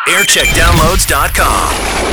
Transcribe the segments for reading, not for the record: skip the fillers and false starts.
Aircheckdownloads.com.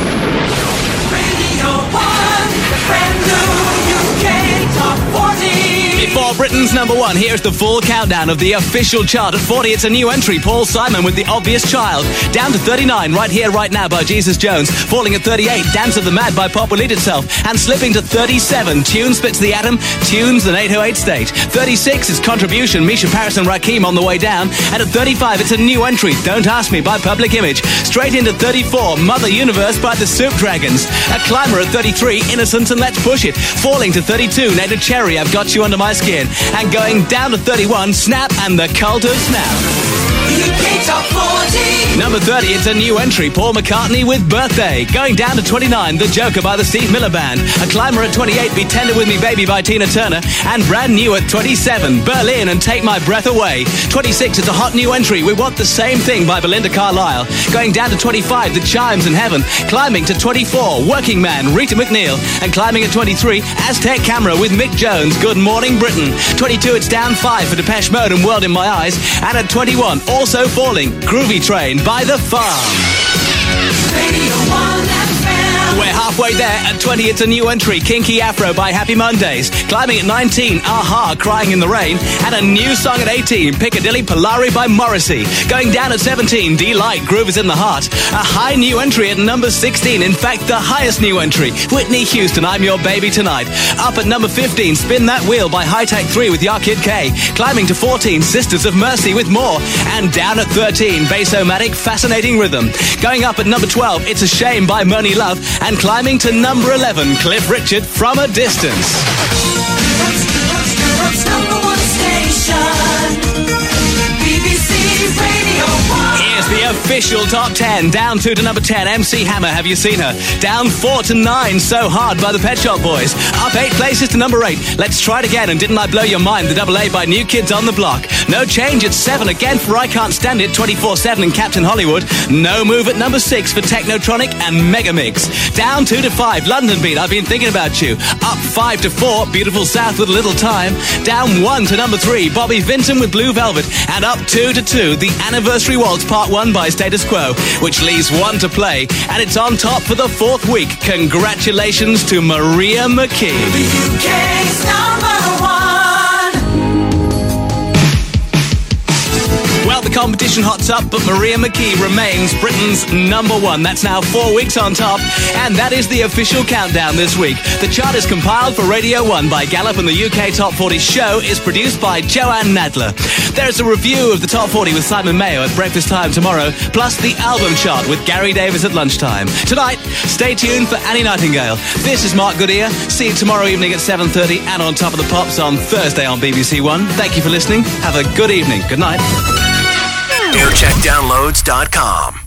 Radio 1, the brand new UK Top 40. Before Britain's number one, here's the full countdown of the official chart. At 40, it's a new entry, Paul Simon with The Obvious Child. Down to 39, Right Here, Right Now by Jesus Jones. Falling at 38, Dance of the Mad by Pop Will Eat Itself. And slipping to 37, Tune Splits the Atom, Tunes an 808 State. 36 is Contribution, Misha Paris and Rakim on the way down. And at 35, it's a new entry, Don't Ask Me by Public Image. Straight into 34, Mother Universe by the Soup Dragons. A climber at 33, Innocence and Let's Push It. Falling to 32, Native Cherry, I've Got You Under My Skin. And going down to 31, Snap and the Cult of Snap. UK Top 40. Number 30, it's a new entry, Paul McCartney with Birthday. Going down to 29, The Joker by the Steve Miller Band. A climber at 28, Be Tender With Me Baby by Tina Turner. And brand new at 27, Berlin and Take My Breath Away. 26, it's a hot new entry, We Want the Same Thing by Belinda Carlisle. Going down to 25, The Chimes in Heaven. Climbing to 24, Working Man, Rita McNeil. And climbing at 23, Aztec Camera with Mick Jones, Good Morning Britain. 22, it's down 5 for Depeche Mode and World in My Eyes. And at 21, also falling, Groovy Train by The Farm. Radio 1 FM. We're halfway there. At 20, it's a new entry, Kinky Afro by Happy Mondays. Climbing at 19, Aha, Crying in the Rain. And a new song at 18, Piccadilly Polari by Morrissey. Going down at 17, Delight, Groove is in the Heart. A high new entry at number 16, in fact, the highest new entry, Whitney Houston, I'm Your Baby Tonight. Up at number 15, Spin That Wheel by High Tech 3 with Ya Kid K. Climbing to 14, Sisters of Mercy with More. And down at 13, Bass-O-Matic, Fascinating Rhythm. Going up at number 12, It's a Shame by Moni Love. And climbing to number 11, Cliff Richard, From a Distance. Europe's number one station. BBC Radio 1. Here's the official top 10. Down 2 to number 10, MC Hammer, Have You Seen Her? Down 4 to 9, So Hard by the Pet Shop Boys. Up 8 places to number 8, Let's Try It Again and Didn't I Blow Your Mind, the Double A by New Kids on the Block. No change at 7 again for I Can't Stand It, 24/7 and Captain Hollywood. No move at number 6 for Technotronic and Megamix. Down 2 to 5, London Beat, I've Been Thinking About You. Up 5 to 4, Beautiful South with a Little Time. Down 1 to number 3, Bobby Vinton with Blue Velvet. And up 2 to 2, The Anniversary Waltz Part 1 by Status Quo, which leaves 1 to play. And it's on top for the 4th week. Congratulations to Maria McKee. The UK's number 1. Well, the competition hots up, but Maria McKee remains Britain's number 1. That's now 4 weeks on top, and that is the official countdown this week. The chart is compiled for Radio 1 by Gallup, and the UK Top 40 show is produced by Joanne Nadler. There's a review of the Top 40 with Simon Mayo at breakfast time tomorrow, plus the album chart with Gary Davis at lunchtime. Tonight, stay tuned for Annie Nightingale. This is Mark Goodyear. See you tomorrow evening at 7:30 and on Top of the Pops on Thursday on BBC One. Thank you for listening. Have a good evening. Good night. Aircheckdownloads.com.